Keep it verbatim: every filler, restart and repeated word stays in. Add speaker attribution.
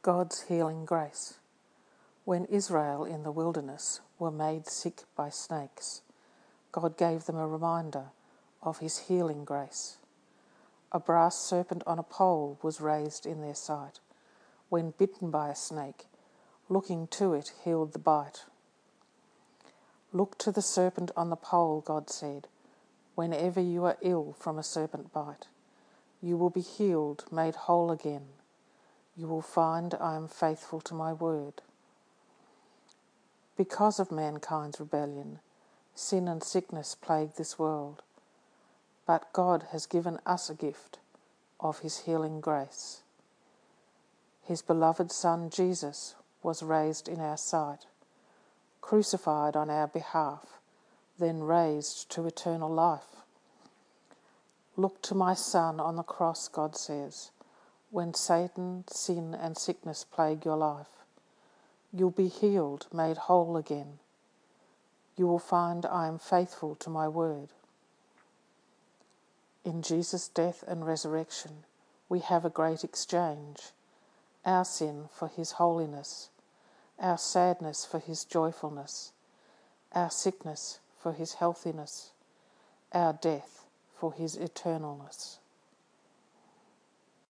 Speaker 1: God's healing grace. When Israel in the wilderness were made sick by snakes, God gave them a reminder of his healing grace. A brass serpent on a pole was raised in their sight. When bitten by a snake, looking to it healed the bite. Look to the serpent on the pole, God said. Whenever you are ill from a serpent bite, you will be healed, made whole again. You will find I am faithful to my word. Because of mankind's rebellion, sin and sickness plague this world, but God has given us a gift of his healing grace. His beloved Son Jesus was raised in our sight, crucified on our behalf, then raised to eternal life. Look to my Son on the cross, God says. When Satan, sin and sickness plague your life, you'll be healed, made whole again. You will find I am faithful to my word. In Jesus' death and resurrection, we have a great exchange. Our sin for his holiness, our sadness for his joyfulness, our sickness for his healthiness, our death for his eternalness.